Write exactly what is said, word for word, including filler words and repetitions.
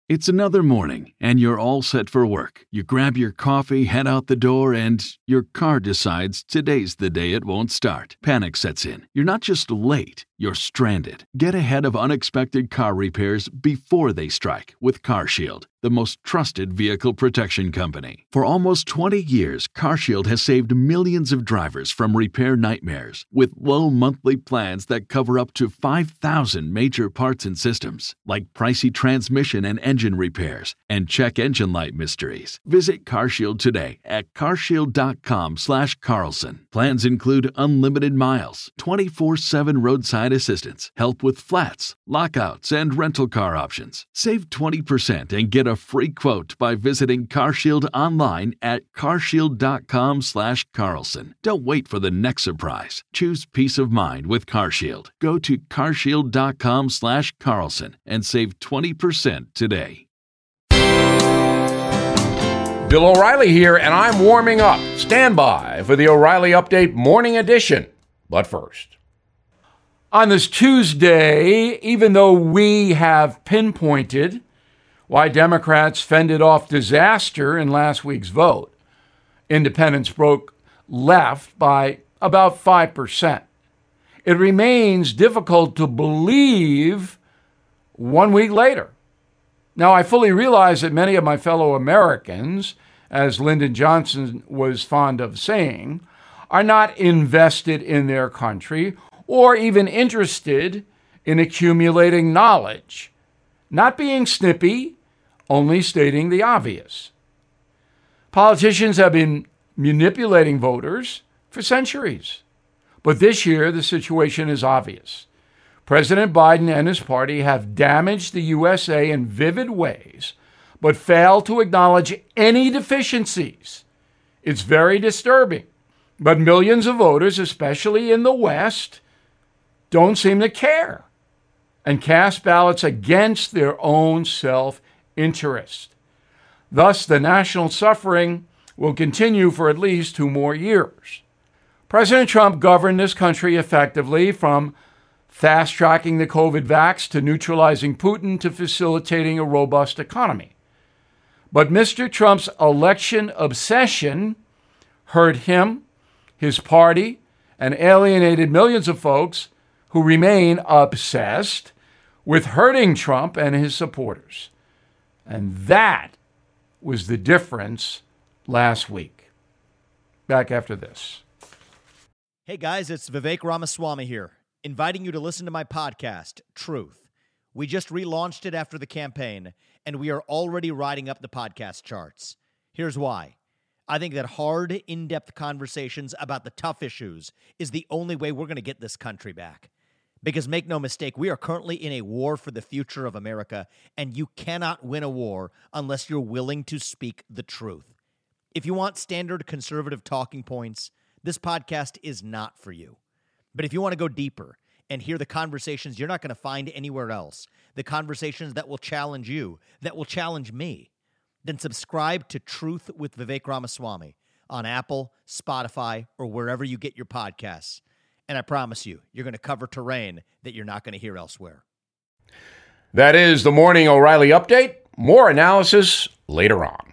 It's another morning, and you're all set for work. You grab your coffee, head out the door, and your car decides today's the day it won't start. Panic sets in. You're not just late, you're stranded. Get ahead of unexpected car repairs before they strike with CarShield, the most trusted vehicle protection company. For almost twenty years, CarShield has saved millions of drivers from repair nightmares with low monthly plans that cover up to five thousand major parts and systems, like pricey transmission and engine repairs and check engine light mysteries. Visit CarShield today at carshield.com slash Carlson. Plans include unlimited miles, twenty-four seven roadside assistance, help with flats, lockouts, and rental car options. Save twenty percent and get a free quote by visiting CarShield online at carshield.com slash Carlson. Don't wait for the next surprise. Choose peace of mind with CarShield. Go to carshield.com slash Carlson and save twenty percent today. Bill O'Reilly here, and I'm warming up. Stand by for the O'Reilly Update Morning Edition. But first, on this Tuesday, even though we have pinpointed why Democrats fended off disaster in last week's vote, independents broke left by about five percent. It remains difficult to believe one week later. Now, I fully realize that many of my fellow Americans, as Lyndon Johnson was fond of saying, are not invested in their country or even interested in accumulating knowledge. Not being snippy, only stating the obvious. Politicians have been manipulating voters for centuries. But this year, the situation is obvious. President Biden and his party have damaged the U S A in vivid ways, but fail to acknowledge any deficiencies. It's very disturbing. But millions of voters, especially in the West, don't seem to care and cast ballots against their own self-interest. Thus, the national suffering will continue for at least two more years. President Trump governed this country effectively, from fast-tracking the COVID vax to neutralizing Putin to facilitating a robust economy. But Mister Trump's election obsession hurt him, his party, and alienated millions of folks who remain obsessed with hurting Trump and his supporters. And that was the difference last week. Back after this. Hey guys, it's Vivek Ramaswamy here, inviting you to listen to my podcast, Truth. We just relaunched it after the campaign, and we are already riding up the podcast charts. Here's why. I think that hard, in-depth conversations about the tough issues is the only way we're going to get this country back. Because make no mistake, we are currently in a war for the future of America, and you cannot win a war unless you're willing to speak the truth. If you want standard conservative talking points, this podcast is not for you. But if you want to go deeper and hear the conversations you're not going to find anywhere else, the conversations that will challenge you, that will challenge me, then subscribe to Truth with Vivek Ramaswamy on Apple, Spotify, or wherever you get your podcasts. And I promise you, you're going to cover terrain that you're not going to hear elsewhere. That is the Morning O'Reilly Update. More analysis later on.